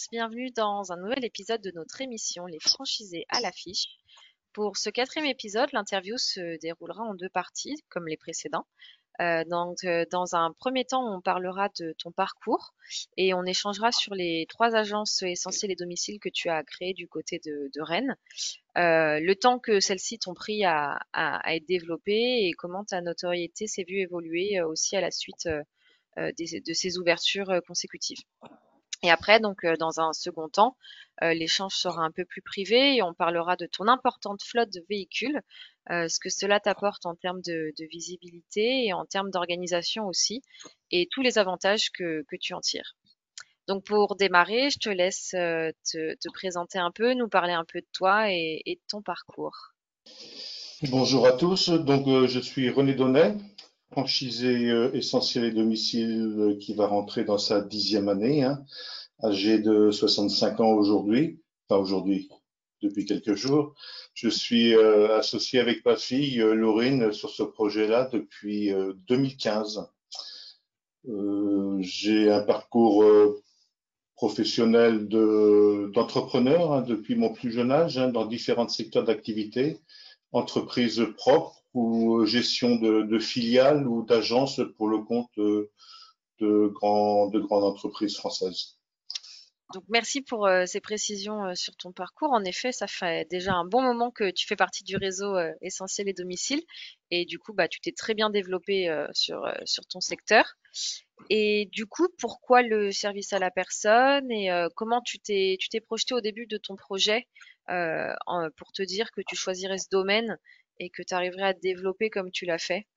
tous, bienvenue dans un nouvel épisode de notre émission Les franchisés à l'affiche. Pour ce quatrième épisode, l'interview se déroulera en deux parties, comme les précédents. Dans un premier temps, on parlera de ton parcours et on échangera sur les trois agences essentielles et domiciles que tu as créées du côté de Rennes, le temps que celles-ci t'ont pris à être développées et comment ta notoriété s'est vue évoluer aussi à la suite de ces ouvertures consécutives. Et après, donc, dans un second temps, l'échange sera un peu plus privé et on parlera de ton importante flotte de véhicules, ce que cela t'apporte en termes de visibilité et en termes d'organisation aussi, et tous les avantages que tu en tires. Donc, pour démarrer, je te laisse te présenter un peu, nous parler un peu de toi et de ton parcours. Bonjour à tous, je suis René Donnet, franchisé essentiel et domicile qui va rentrer dans sa 10e année, hein, âgé de 65 ans aujourd'hui, enfin aujourd'hui, depuis quelques jours. Je suis associé avec ma fille Laurine sur ce projet-là depuis 2015. J'ai un parcours professionnel d'entrepreneur hein, depuis mon plus jeune âge, hein, dans différents secteurs d'activité, entreprise propre ou gestion de filiales ou d'agences pour le compte de grandes entreprises françaises. Donc merci pour ces précisions sur ton parcours. En effet, ça fait déjà un bon moment que tu fais partie du réseau Essentiel et Domicile et du coup, bah, tu t'es très bien développé sur ton secteur. Et du coup, pourquoi le service à la personne et comment tu t'es projeté au début de ton projet pour te dire que tu choisirais ce domaine et que tu arriverais à te développer comme tu l'as fait?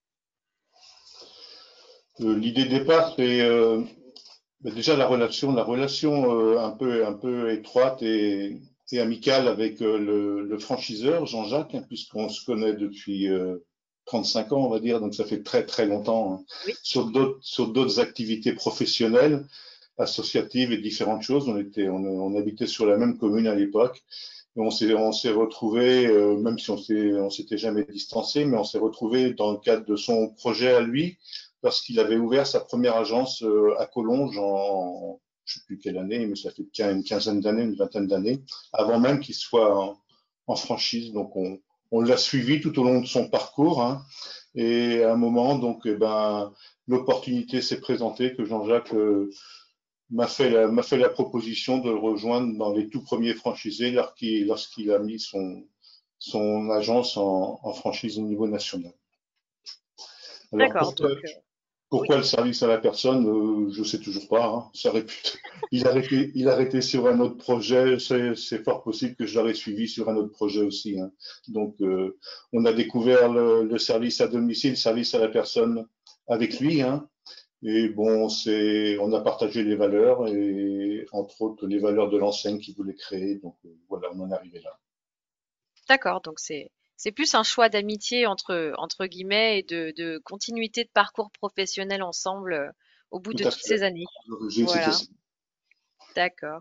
L'idée de départ, c'est déjà la relation un peu étroite et amicale avec le franchiseur Jean-Jacques, hein, puisqu'on se connaît depuis 35 ans, on va dire, donc ça fait très très longtemps, hein, Oui. sur d'autres activités professionnelles, associatives et différentes choses. On habitait sur la même commune à l'époque. Et on s'est retrouvés, même si on s'était jamais distancé, mais on s'est retrouvés dans le cadre de son projet à lui, parce qu'il avait ouvert sa première agence à Collonges en, je sais plus quelle année, mais ça fait une quinzaine d'années, une vingtaine d'années, avant même qu'il soit en franchise. On l'a suivi tout au long de son parcours, hein, et à un moment, donc, eh ben, l'opportunité s'est présentée que Jean-Jacques m'a fait la proposition de le rejoindre dans les tout premiers franchisés lorsqu'il a mis son agence en franchise au niveau national. Alors D'accord. Donc, oui. pourquoi le service à la personne, je sais toujours pas, hein. Ça aurait pu il a arrêté sur un autre projet, c'est fort possible que je l'aurais suivi sur un autre projet aussi, hein. On a découvert le service à domicile, le service à la personne avec lui, hein. Et bon, on a partagé les valeurs et entre autres les valeurs de l'enseigne qu'il voulait créer. Voilà, on en est arrivé là. D'accord, donc c'est plus un choix d'amitié entre guillemets et de continuité de parcours professionnel ensemble au bout Tout de à toutes fait. ces années. À l'origine, c'était Voilà, ça. d'accord.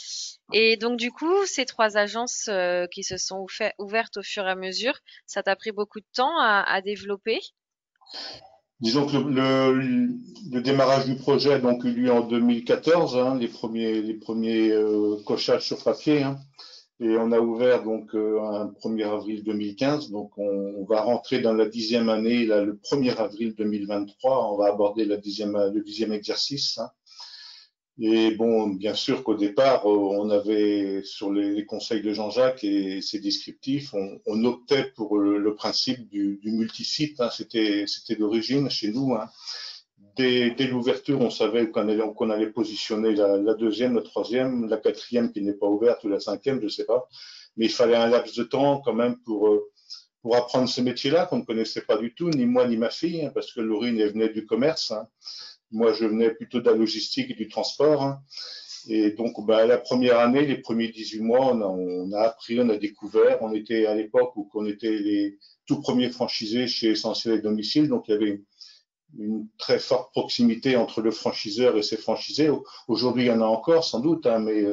Et donc du coup, ces trois agences qui se sont ouvertes au fur et à mesure, ça t'a pris beaucoup de temps à développer? Disons que le démarrage du projet a donc eu lieu en 2014, hein, les premiers cochages sur papier, hein. Et on a ouvert donc un 1er avril 2015. On va rentrer dans la 10e année, là, le 1er avril 2023. On va aborder le 10e exercice, hein. Et bon, bien sûr qu'au départ, on avait, sur les conseils de Jean-Jacques et ses descriptifs, on optait pour le principe du multisite, hein. C'était d'origine chez nous, hein. Dès l'ouverture, on savait qu'on allait positionner la deuxième, la troisième, la quatrième qui n'est pas ouverte ou la cinquième, je sais pas. Mais il fallait un laps de temps quand même pour apprendre ce métier-là qu'on ne connaissait pas du tout, ni moi ni ma fille, hein, parce que Laurine elle venait du commerce, hein. Moi, je venais plutôt de la logistique et du transport, hein. Et donc, bah, la première année, les premiers 18 mois, on a appris, on a découvert. On était à l'époque où on était les tout premiers franchisés chez Essentiel et Domicile. Donc, il y avait une très forte proximité entre le franchiseur et ses franchisés. Aujourd'hui, il y en a encore, sans doute, hein, mais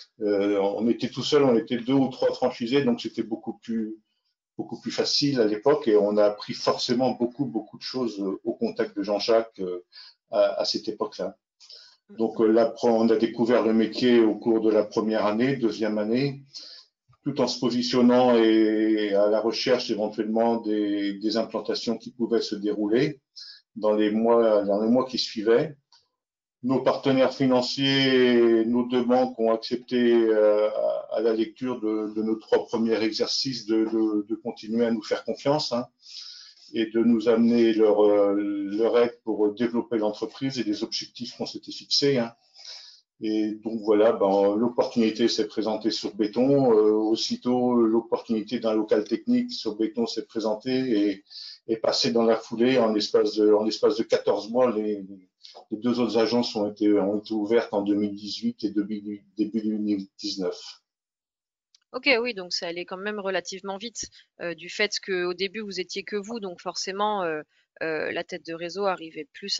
on était tout seul, on était deux ou trois franchisés, donc c'était beaucoup plus facile à l'époque et on a appris forcément beaucoup de choses au contact de Jean-Jacques à cette époque-là. Donc là, on a découvert le métier au cours de la première année, deuxième année, tout en se positionnant et à la recherche éventuellement des implantations qui pouvaient se dérouler dans les mois qui suivaient. Nos partenaires financiers, nos deux banques ont accepté à la lecture de nos trois premiers exercices de continuer à nous faire confiance, hein, et de nous amener leur aide pour développer l'entreprise et les objectifs qu'on s'était fixés, hein. Et donc voilà, l'opportunité s'est présentée sur béton. Aussitôt, l'opportunité d'un local technique sur béton s'est présentée et passée dans la foulée. En l'espace de 14 mois, les deux autres agences ont été ouvertes en 2018 et début 2019. Ok, oui, donc ça allait quand même relativement vite, du fait qu'au début vous étiez que vous, donc forcément la tête de réseau arrivait plus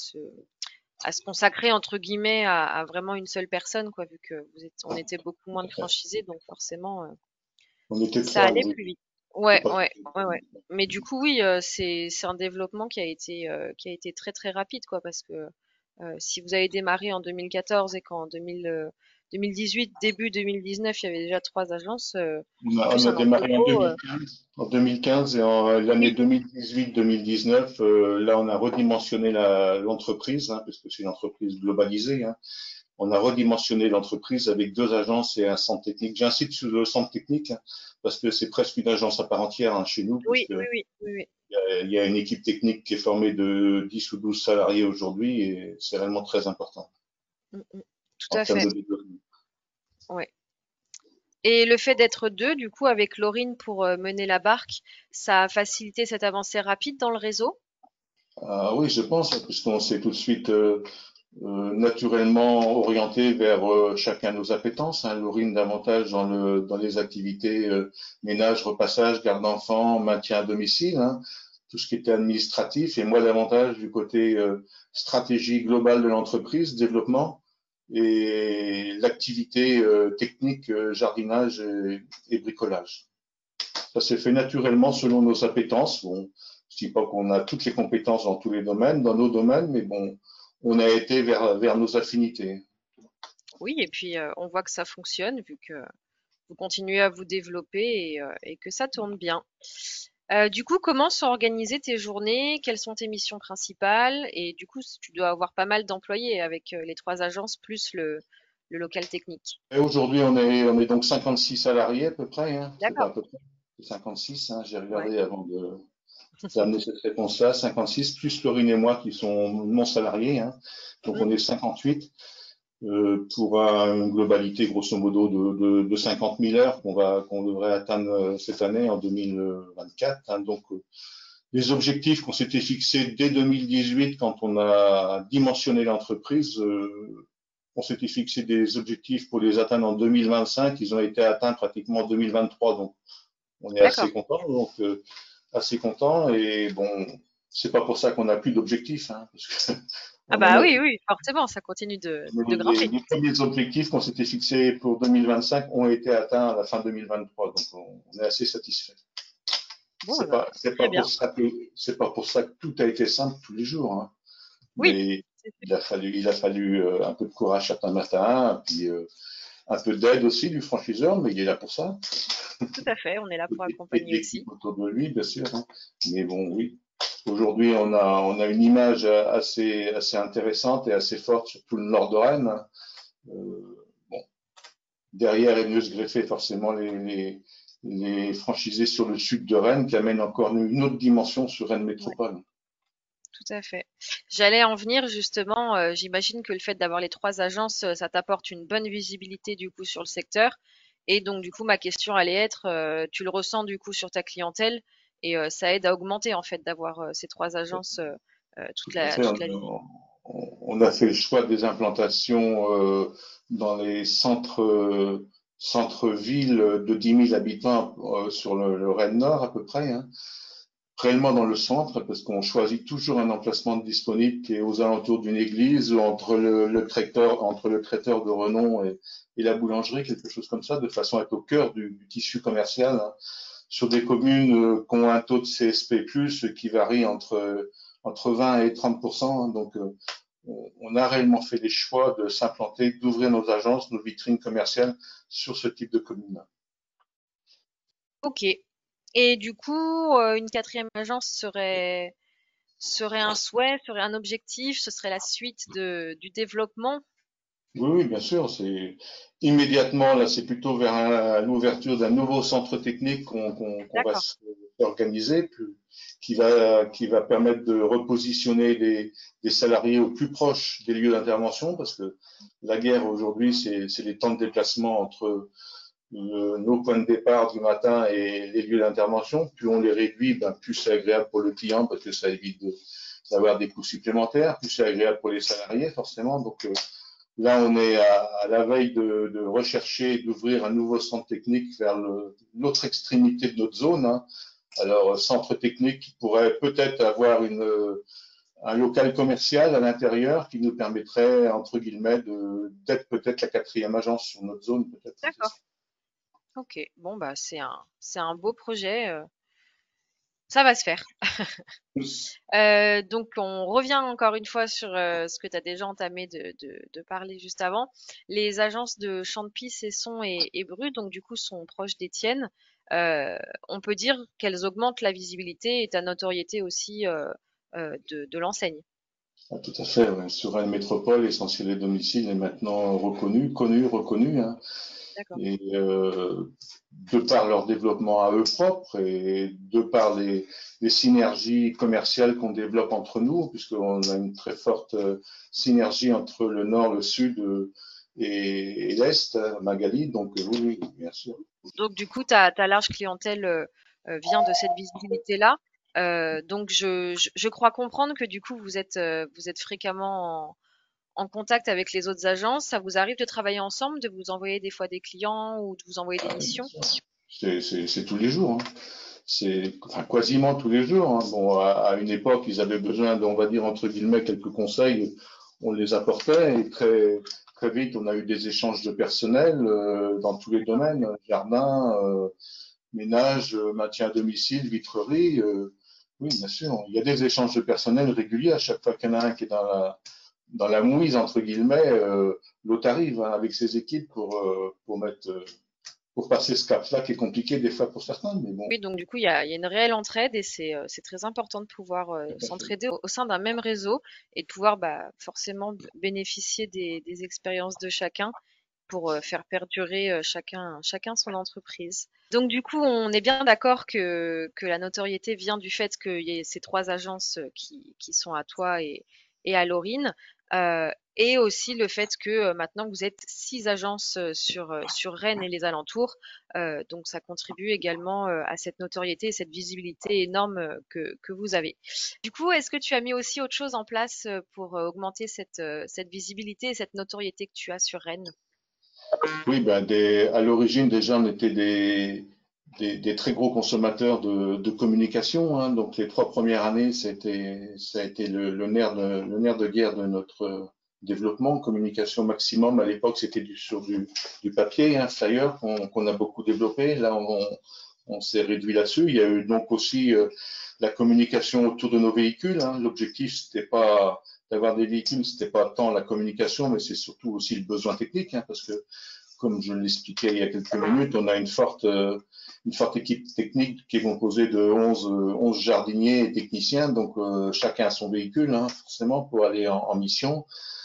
à se consacrer entre guillemets à vraiment une seule personne, quoi, vu que on était beaucoup moins de franchisés, donc forcément On était ça trois, allait oui. plus vite. C'est Ouais, pas ouais, ouais, ouais. Mais du coup, oui, c'est un développement qui a été très très rapide, quoi, parce que si vous avez démarré en 2014 et qu'en 2018, début 2019, il y avait déjà trois agences, On plus a un démarré entrepôt. 2015 et l'année Oui, 2018-2019, là, on a redimensionné l'entreprise, hein, parce que c'est une entreprise globalisée, hein. On a redimensionné l'entreprise avec deux agences et un centre technique. J'insiste sur le centre technique, hein, parce que c'est presque une agence à part entière, hein, chez nous, oui, puisque oui, oui, oui, oui. il y a une équipe technique qui est formée de 10 ou 12 salariés aujourd'hui et c'est réellement très important Mm, mm. Tout en à termes fait. de développement. Ouais. Et le fait d'être deux, du coup, avec Laurine pour mener la barque, ça a facilité cette avancée rapide dans le réseau? Ah oui, je pense, puisqu'on s'est tout de suite naturellement orienté vers chacun nos appétences, hein. Laurine davantage dans les activités ménage, repassage, garde d'enfants, maintien à domicile, hein, tout ce qui était administratif, et moi davantage du côté stratégie globale de l'entreprise, développement et l'activité technique, jardinage et bricolage. Ça s'est fait naturellement selon nos appétences. Bon, je dis pas qu'on a toutes les compétences dans tous les domaines, dans nos domaines, mais bon, on a été vers nos affinités. Oui, et puis on voit que ça fonctionne vu que vous continuez à vous développer et que ça tourne bien. Du coup, comment sont organisées tes journées? Quelles sont tes missions principales? Et du coup, tu dois avoir pas mal d'employés avec les trois agences plus le local technique. Et aujourd'hui, on est donc 56 salariés à peu près, hein. C'est pas D'accord. à peu près. C'est 56, hein. J'ai Ouais. regardé avant d'amener cette réponse-là. 56, plus Laurine et moi qui sont non salariés, hein. Donc Mm. on est 58. Pour une globalité grosso modo de 50 000 heures qu'on devrait atteindre cette année en 2024, hein. Donc les objectifs qu'on s'était fixés dès 2018 quand on a dimensionné l'entreprise, on s'était fixé des objectifs pour les atteindre en 2025. Ils ont été atteints pratiquement en 2023, donc on est D'accord. assez content. Donc assez content et bon, c'est pas pour ça qu'on n'a plus d'objectifs, hein, parce que Ah on en bah a oui, oui, forcément, ça continue mais de grimper. les premiers objectifs qu'on s'était fixés pour 2025 ont été atteints à la fin 2023, donc on est assez satisfait. Bon, eh ben, très bien. C'est pas pour ça que tout a été simple tous les jours, hein. Oui, Mais il a fallu un peu de courage certains matins, puis un peu d'aide aussi du franchiseur, mais il est là pour ça. tout à fait. On est là pour Et de accompagner l'équipe aussi. autour de lui, bien sûr, hein. Mais bon, oui. Aujourd'hui, on a une image assez intéressante et assez forte sur tout le nord de Rennes. Bon, derrière est mieux se greffer forcément les franchisés sur le sud de Rennes qui amènent encore une autre dimension sur Rennes Ouais, Métropole. tout à fait. J'allais en venir justement. J'imagine que le fait d'avoir les trois agences, ça t'apporte une bonne visibilité du coup sur le secteur. Et donc du coup, ma question allait être, tu le ressens du coup sur ta clientèle et ça aide à augmenter en fait d'avoir ces trois agences Tout à fait. toute la vie. On a fait le choix des implantations dans les centres-villes de 10 000 habitants sur le Rennes Nord à peu près, hein. Réellement dans le centre, parce qu'on choisit toujours un emplacement disponible qui est aux alentours d'une église, ou entre le traiteur de renom et la boulangerie, quelque chose comme ça, de façon à être au cœur du tissu commercial, hein, sur des communes qui ont un taux de CSP+, qui varie entre 20 et 30%, hein. Donc, on a réellement fait les choix de s'implanter, d'ouvrir nos agences, nos vitrines commerciales sur ce type de commune. Ok. Et du coup, une quatrième agence serait un souhait, serait un objectif, ce serait la suite du développement. Oui, oui, bien sûr. C'est immédiatement là, c'est plutôt vers l'ouverture d'un nouveau centre technique qu'on va D'accord. organiser, qui va permettre de repositionner les salariés au plus proche des lieux d'intervention, parce que la guerre aujourd'hui, c'est les temps de déplacement entre nos points de départ du matin et les lieux d'intervention. Plus on les réduit, ben, plus c'est agréable pour le client parce que ça évite d'avoir des coûts supplémentaires. Plus c'est agréable pour les salariés, forcément. Donc là, on est à la veille de rechercher, d'ouvrir un nouveau centre technique vers l'autre extrémité de notre zone, hein. Alors, centre technique qui pourrait peut-être avoir un local commercial à l'intérieur qui nous permettrait, entre guillemets, d'être peut-être la quatrième agence sur notre zone, peut-être. D'accord. Ok. Bon, bah, c'est un beau projet. Ça va se faire. Donc, on revient encore une fois sur ce que tu as déjà entamé de parler juste avant. Les agences de Chantepie, Cesson et Bru, donc du coup, sont proches des tiennes. Euh, on peut dire qu'elles augmentent la visibilité et ta notoriété aussi de l'enseigne. Ah, tout à fait, ouais. Sur une métropole, l'essentiel des domiciles est maintenant reconnu, connu, reconnu, hein. D'accord. Et de par leur développement à eux propres et de par les synergies commerciales qu'on développe entre nous, puisqu'on a une très forte synergie entre le nord, le sud et l'est, Magali. Donc oui, oui, bien sûr. Donc, du coup, ta large clientèle vient de cette visibilité-là. Donc, je crois comprendre que du coup, vous êtes fréquemment en contact avec les autres agences. Ça vous arrive de travailler ensemble, de vous envoyer des fois des clients ou de vous envoyer des Ah, bien missions? sûr. C'est tous les jours, hein. C'est enfin, quasiment tous les jours, hein. Bon, à une époque, ils avaient besoin, on va dire, entre guillemets, quelques conseils. On les apportait et très vite, on a eu des échanges de personnel dans tous les D'accord. domaines, jardin, ménage, maintien à domicile, vitrerie. Oui, bien sûr. Il y a des échanges de personnel réguliers à chaque fois qu'il y en a un qui est dans la mouise, entre guillemets. L'autre arrive, hein, avec ses équipes pour passer ce cap-là qui est compliqué des fois pour certains, mais bon, Oui, donc du coup, il y a une réelle entraide et c'est très important de pouvoir tout à fait. s'entraider au sein d'un même réseau et de pouvoir bah, forcément bénéficier des expériences de chacun pour faire perdurer chacun son entreprise. Donc du coup, on est bien d'accord que la notoriété vient du fait qu'il y ait ces trois agences qui sont à toi et à Laurine, et aussi le fait que maintenant vous êtes six agences sur Rennes et les alentours. Donc ça contribue également à cette notoriété et cette visibilité énorme que vous avez. Du coup, est-ce que tu as mis aussi autre chose en place pour augmenter cette visibilité et cette notoriété que tu as sur Rennes? Oui, ben à l'origine, déjà, on était des très gros consommateurs de communication, hein. Donc, les 3 premières années, ça a été le nerf de guerre de notre développement. Communication maximum, à l'époque, c'était sur du papier, hein, flyer, qu'on a beaucoup développé. Là, on s'est réduit là-dessus. Il y a eu donc aussi la communication autour de nos véhicules, hein. L'objectif, c'était pas d'avoir des véhicules, c'était pas tant la communication, mais c'est surtout aussi le besoin technique, hein, parce que comme je l'expliquais il y a quelques minutes, on a une forte équipe technique qui est composée de 11 jardiniers et techniciens. Donc, chacun a son véhicule, hein, forcément, pour aller en mission.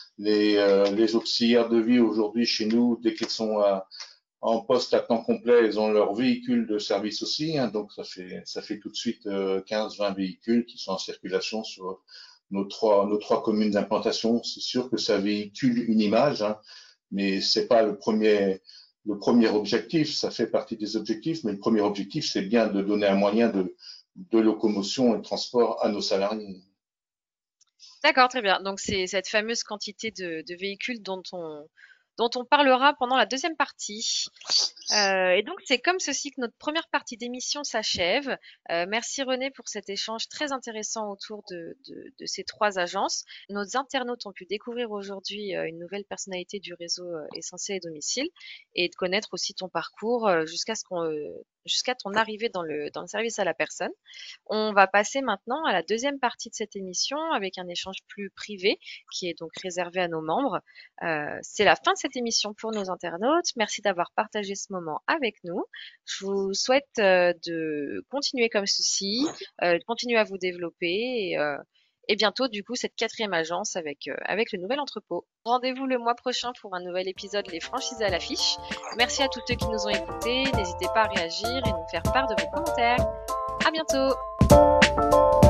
Les auxiliaires de vie aujourd'hui chez nous, dès qu'ils sont en poste à temps complet, ils ont leur véhicule de service aussi, hein. Donc, ça fait tout de suite 15-20 véhicules qui sont en circulation sur nos trois communes d'implantation. C'est sûr que ça véhicule une image, hein, mais c'est pas le premier objectif. Ça fait partie des objectifs, mais le premier objectif, c'est bien de donner un moyen de locomotion et de transport à nos salariés. D'accord, très bien. Donc c'est cette fameuse quantité de véhicules dont on parlera pendant la deuxième partie. Et donc, c'est comme ceci que notre première partie d'émission s'achève. Merci René pour cet échange très intéressant autour de ces trois agences. Nos internautes ont pu découvrir aujourd'hui une nouvelle personnalité du réseau Essentiel et Domicile et de connaître aussi ton parcours jusqu'à ton arrivée dans le service à la personne. On va passer maintenant à la deuxième partie de cette émission avec un échange plus privé qui est donc réservé à nos membres. C'est la fin de cette émission pour nos internautes. Merci d'avoir partagé ce moment avec nous. Je vous souhaite de continuer comme ceci, de continuer à vous développer et bientôt du coup cette quatrième agence avec le nouvel entrepôt. Rendez-vous le mois prochain pour un nouvel épisode Les franchisés à l'affiche. Merci à tous ceux qui nous ont écoutés. N'hésitez pas à réagir et nous faire part de vos commentaires. À bientôt!